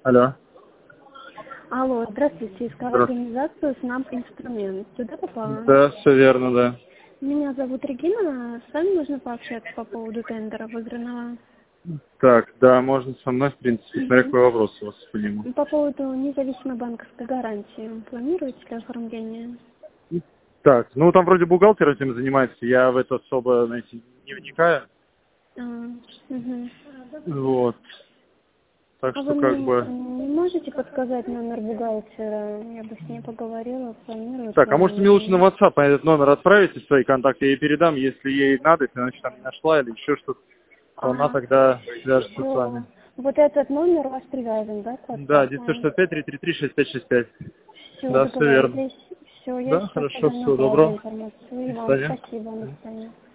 Алло. Алло, здравствуйте. Искала Здравствуйте. организацию «СНАП Инструмент». Туда попала? Да, все верно, да. Меня зовут Регина. С вами нужно пообщаться по поводу тендера выигранного. Так, да, можно со мной, в принципе, смотря Мгм. какой вопрос у вас по нему. По поводу независимой банковской гарантии. Планируете ли оформление? Так, ну там вроде бухгалтер этим занимается, я в это особо, знаете, не вникаю. А, мгм. Вот. Так А что вы как мне бы... не можете подсказать номер бухгалтера? Я бы с ней поговорила, планирует Так, ли а она может мне лучше на или нет. WhatsApp этот номер отправите, свои контакты, я ей передам, если ей надо, если она что-то там не нашла или еще что-то, то она Ага. тогда свяжется с Все. вами. Вот этот номер у вас привязан, да, к Да, WhatsApp? 965-333-6565. Все, Да, все верно. договорились. Все, я Да, сейчас хорошо, тогда всего направлю доброго. информацию. И До вам свидания. спасибо, до свидания.